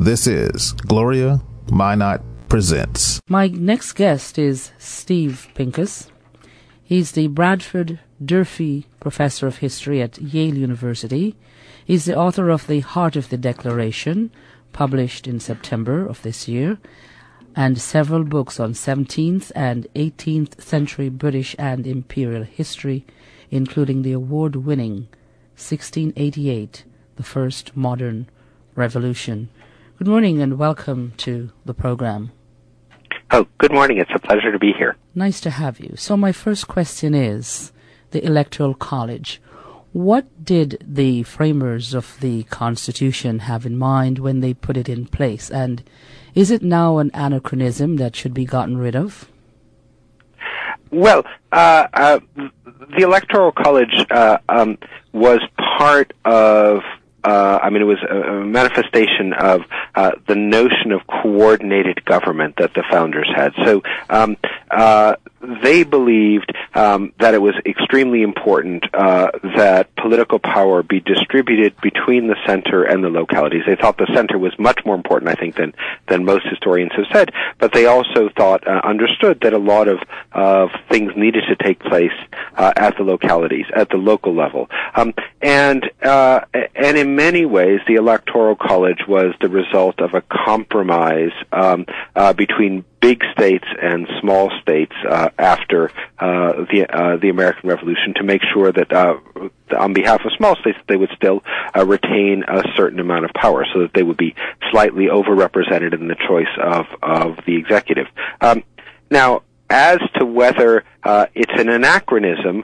This is Gloria Minot Presents. My next guest is Steve Pincus. He's the Bradford Durfee Professor of History at Yale University. He's the author of The Heart of the Declaration, published in September of this year, and several books on 17th and 18th century British and imperial history, including the award-winning 1688, The First Modern Revolution. Good morning and welcome to the program. Oh, good morning. It's a pleasure to be here. Nice to have you. So my first question is the Electoral College. What did the framers of the Constitution have in mind when they put it in place? And is it now an anachronism that should be gotten rid of? Well, the Electoral College was part of it was a manifestation of the notion of coordinated government that the founders had. So they believed that it was extremely important that political power be distributed between the center and the localities. They thought the center was much more important, I think, than most historians have said, but they also understood that a lot of things needed to take place at the localities, at the local level. And in many ways, the Electoral College was the result of a compromise between big states and small states after the American Revolution to make sure that on behalf of small states they would still retain a certain amount of power so that they would be slightly overrepresented in the choice of the executive. Now, as to whether it's an anachronism,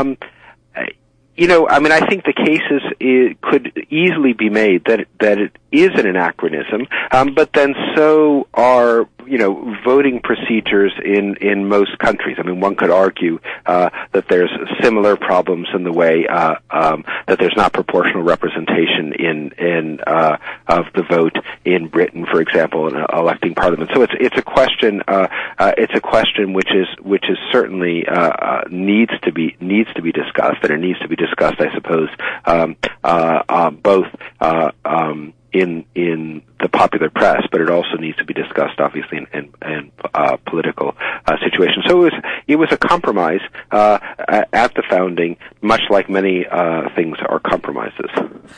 I think the cases could easily be made that it is an anachronism, but then so are voting procedures in most countries. I mean, one could argue that there's similar problems in the way that there's not proportional representation in of the vote in Britain, for example, in electing parliament. So it's a question. It's a question which is certainly needs to be discussed, and it needs to be discussed, I suppose, both in the popular press, but it also needs to be discussed, obviously, in political situations. So it was a compromise at the founding, much like many things are compromises.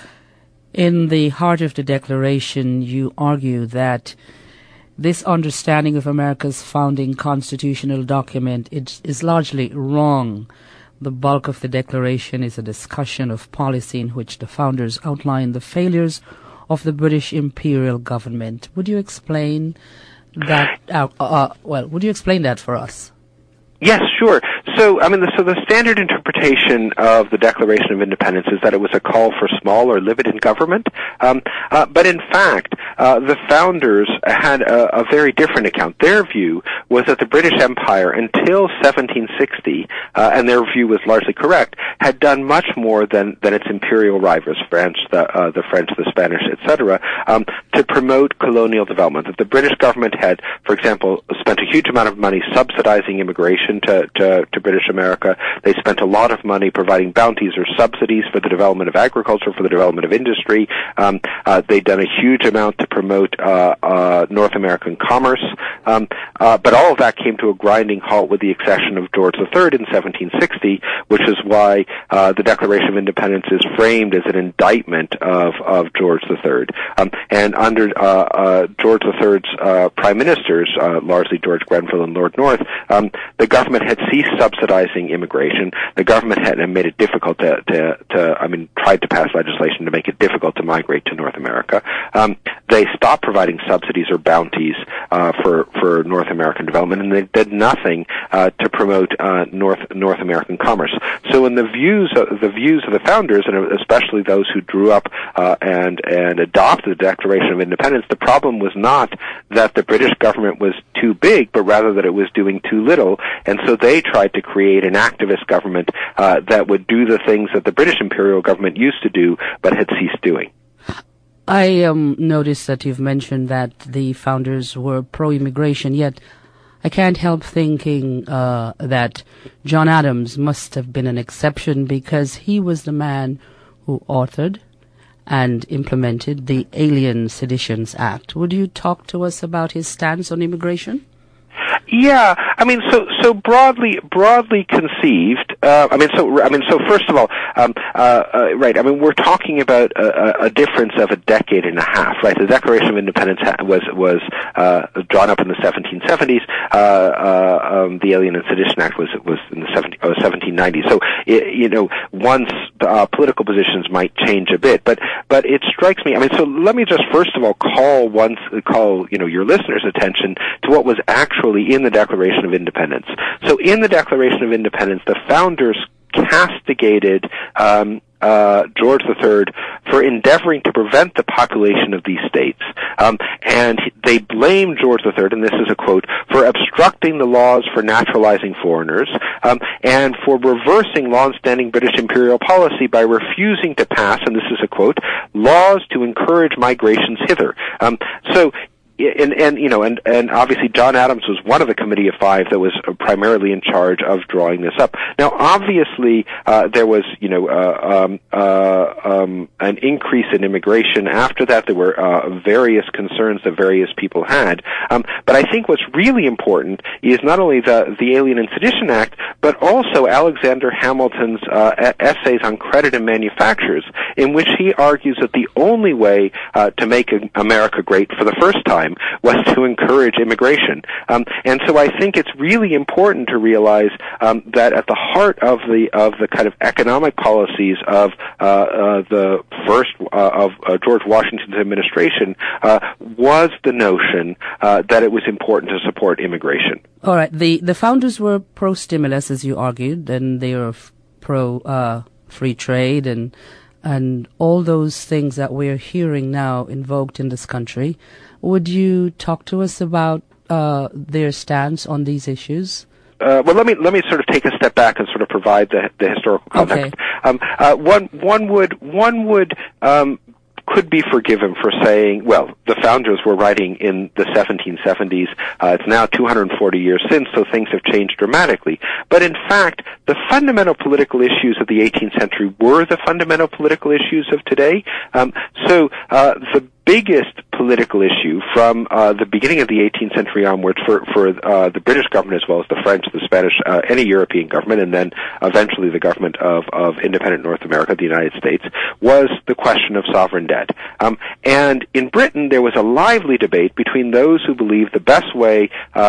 In the Heart of the Declaration, you argue that this understanding of America's founding constitutional document is largely wrong. The bulk of the Declaration is a discussion of policy in which the founders outline the failures of the British imperial government. Would you explain that? Would you explain that for us? Yes, sure. So, the standard interpretation of the Declaration of Independence is that it was a call for small or limited government. But in fact, the founders had a very different account. Their view was that the British Empire, until 1760, and their view was largely correct, had done much more than its imperial rivals, the French, the Spanish, etc., to promote colonial development. That the British government had, for example, spent a huge amount of money subsidizing immigration to British America. They spent a lot of money providing bounties or subsidies for the development of agriculture, for the development of industry. They'd done a huge amount to promote North American commerce. But all of that came to a grinding halt with the accession of George III in 1760, which is why the Declaration of Independence is framed as an indictment of George III. And under George III's prime ministers, largely George Grenville and Lord North, the government had ceased subsidizing immigration. The government had made it difficult tried to pass legislation to make it difficult to migrate to North America. They stopped providing subsidies or bounties for North American development, and they did nothing to promote North American commerce. So, in the views of the founders, and especially those who drew up and adopted the Declaration of Independence, the problem was not that the British government was too big, but rather that it was doing too little. And so they tried to create an activist government that would do the things that the British imperial government used to do, but had ceased doing. I noticed that you've mentioned that the founders were pro-immigration, yet I can't help thinking that John Adams must have been an exception because he was the man who authored and implemented the Alien Seditions Act. Would you talk to us about his stance on immigration? Yeah, so broadly conceived. So first of all, right. We're talking about a difference of a decade and a half, right? The Declaration of Independence was drawn up in the 1770s. The Alien and Sedition Act was in the 1790s. So once political positions might change a bit, but it strikes me. So let me just first of all call your listeners' attention to what was actually in the Declaration of Independence. So in the Declaration of Independence, the founders castigated George III for endeavoring to prevent the population of these states. And they blamed George III, and this is a quote, for obstructing the laws for naturalizing foreigners, and for reversing long-standing British imperial policy by refusing to pass, and this is a quote, laws to encourage migrations hither. And obviously John Adams was one of the Committee of Five that was primarily in charge of drawing this up. Now, obviously, there was, an increase in immigration after that. There were various concerns that various people had. But I think what's really important is not only the Alien and Sedition Act, but also Alexander Hamilton's essays on credit and manufactures, in which he argues that the only way to make America great for the first time was to encourage immigration. And so I think it's really important to realize that at the heart of the kind of economic policies of the first of George Washington's administration was the notion that it was important to support immigration. All right. The founders were pro-stimulus, as you argued, and they were pro-free trade and all those things that we're hearing now invoked in this country. Would you talk to us about their stance on these issues? Well, let me sort of take a step back and sort of provide the historical context. Okay. Could be forgiven for saying, well, the founders were writing in the 1770s. It's now 240 years since, so things have changed dramatically. But in fact, the fundamental political issues of the 18th century were the fundamental political issues of today. The biggest political issue from the beginning of the 18th century onwards for the British government as well as the French, the Spanish, any European government, and then eventually the government of independent North America, the United States, was the question of sovereign debt. And in Britain, there was a lively debate between those who believed the best way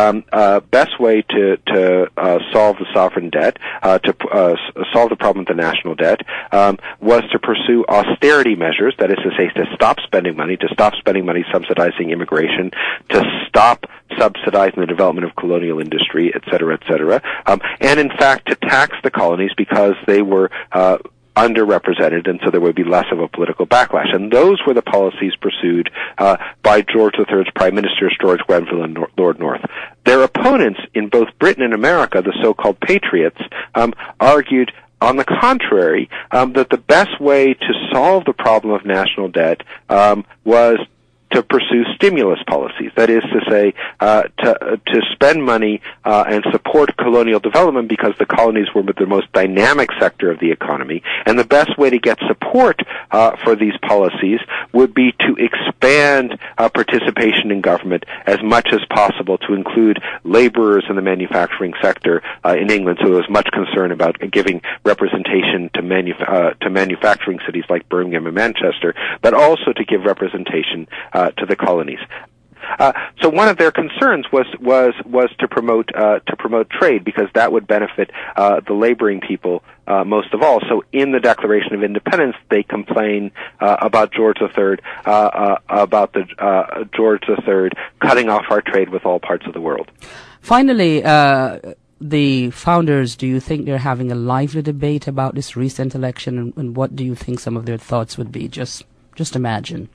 to solve the sovereign debt, to solve the problem of the national debt, was to pursue austerity measures, that is to say, to stop spending money subsidizing immigration, to stop subsidizing the development of colonial industry, et cetera, and in fact to tax the colonies because they were underrepresented, and so there would be less of a political backlash. And those were the policies pursued by George III's Prime Ministers, George Grenville and Lord North. Their opponents in both Britain and America, the so-called patriots, argued on the contrary, that the best way to solve the problem of national debt was to pursue stimulus policies. That is to say, to spend money and support colonial development because the colonies were the most dynamic sector of the economy. And the best way to get support for these policies would be to expand participation in government as much as possible to include laborers in the manufacturing sector in England. So there was much concern about giving representation to manufacturing cities like Birmingham and Manchester, but also to give representation to the colonies. So one of their concerns was to promote trade, because that would benefit the laboring people most of all. So in the Declaration of Independence, they complain about George III, George III cutting off our trade with all parts of the world. Finally, the founders, do you think they're having a lively debate about this recent election, and what do you think some of their thoughts would be? Just imagine.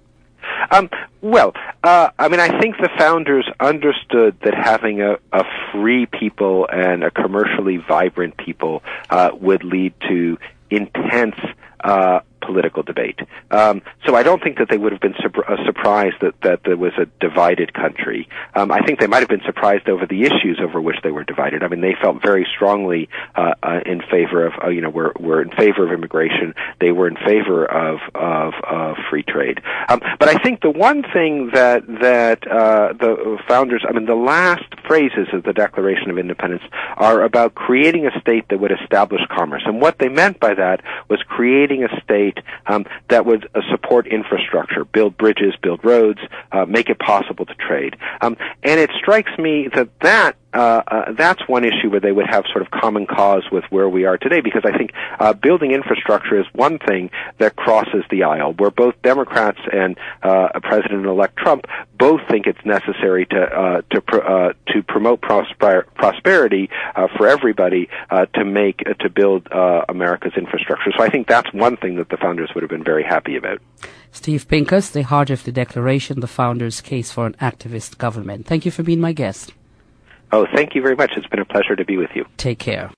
I think the founders understood that having a free people and a commercially vibrant people would lead to intense political debate. So I don't think that they would have been surprised that there was a divided country. I think they might have been surprised over the issues over which they were divided. I mean, they felt very strongly in favor of, were in favor of immigration. They were in favor of free trade. But I think the one thing that the founders, the last phrases of the Declaration of Independence are about creating a state that would establish commerce. And what they meant by that was creating a state that would support infrastructure, build bridges, build roads, make it possible to trade. And it strikes me that that's one issue where they would have sort of common cause with where we are today, because I think building infrastructure is one thing that crosses the aisle, where both Democrats and President-elect Trump both think it's necessary to promote prosperity for everybody, to build America's infrastructure. So I think that's one thing that the founders would have been very happy about. Steve Pincus, the heart of the Declaration, the founders' case for an activist government. Thank you for being my guest. Oh, thank you very much. It's been a pleasure to be with you. Take care.